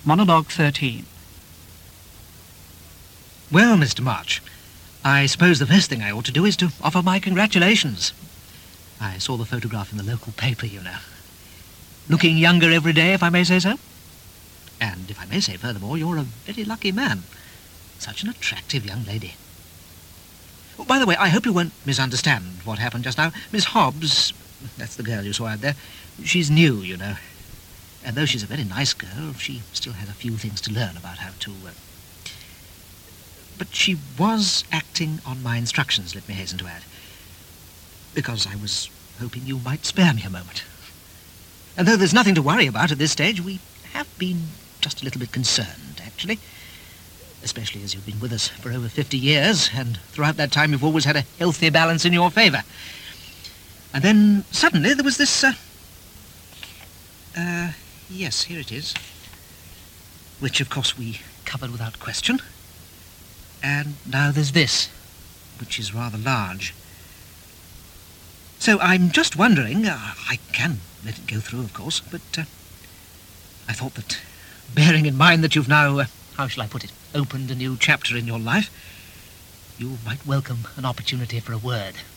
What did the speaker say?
Monologue 13. Well, Mr. March, I suppose the first thing I ought to do is to offer my congratulations. I saw the photograph in the local paper, you know. Looking younger every day, if I may say so. And if I may say furthermore, you're a very lucky man. Such an attractive young lady. Oh, by the way, I hope you won't misunderstand what happened just now. Miss Hobbs, that's the girl you saw out there, she's new, you know. And though she's a very nice girl, she still has a few things to learn about how to... But she was acting on my instructions, let me hasten to add. Because I was hoping you might spare me a moment. And though there's nothing to worry about at this stage, we have been just a little bit concerned, actually. Especially as you've been with us for over 50 years, and throughout that time you've always had a healthy balance in your favour. And then suddenly there was this, yes, here it is. Which, of course, we covered without question. And now there's this, which is rather large. So I'm just wondering, I can let it go through, of course, but I thought that, bearing in mind that you've now, how shall I put it, opened a new chapter in your life, you might welcome an opportunity for a word.